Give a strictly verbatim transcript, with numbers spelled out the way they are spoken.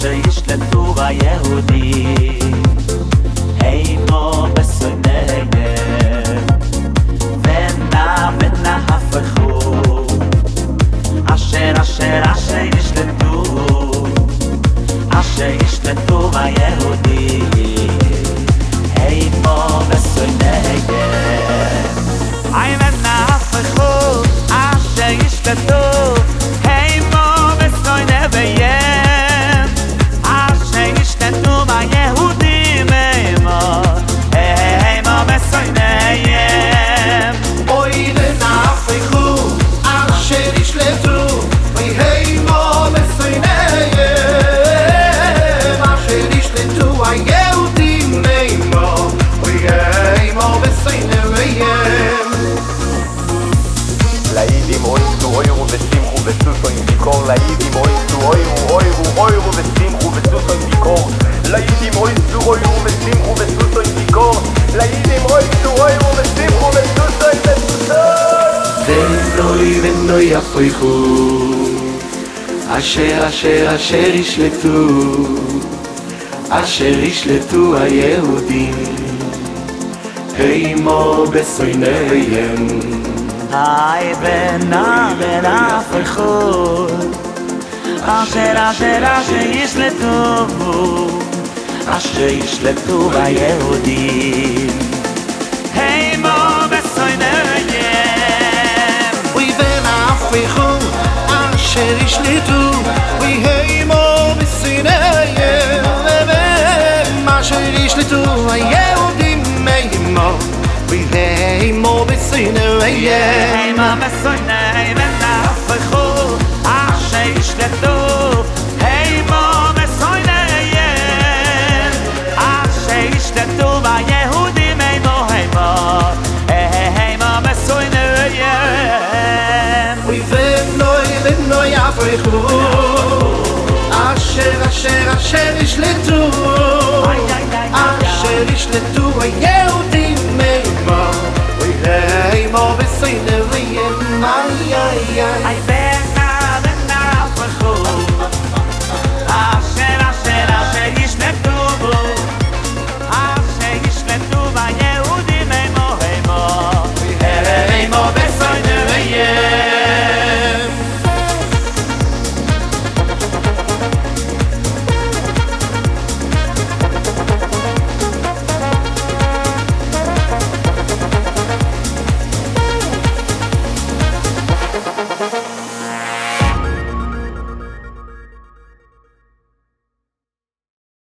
שישלטו היהודים הימו בשונאיהם ונע ונהפכו אשר אשר אשר ישלטו אשר ישלטו היהודים הימו בשונאיהם אי ונהפכו אשר ישלטו הימו בשונאיהם Laidim oizu oiru besimchu besuso im bikor Laidim oizu oiru oiru oiru besimchu besuso im bikor Laidim oizu oiru besimchu besuso im bikor Laidim oizu oiru besimchu besuso im besuso ונוי ונוי יפריחו אשר אשר אשר ישלטו אשר ישלטו היהודים הימו בשונאיהם היי ונע ונהפכו אשר אשר אשר ישלטו אשר ישלטו היהודים הימו בשונאיהם ונהפכו אשר ישלטו הימו בשונאיהם אשר ישלטו היהודים הימו והימו בשונאיהם הימו בשונאיהם ונהפכו אשר ישלטו הימו בשונאיהם אשר ישלטו היהודים הימו הימו הימו בשונאיהם ונוי ונוי יפריחו אשר אשר אשר ישלטו אשר ישלטו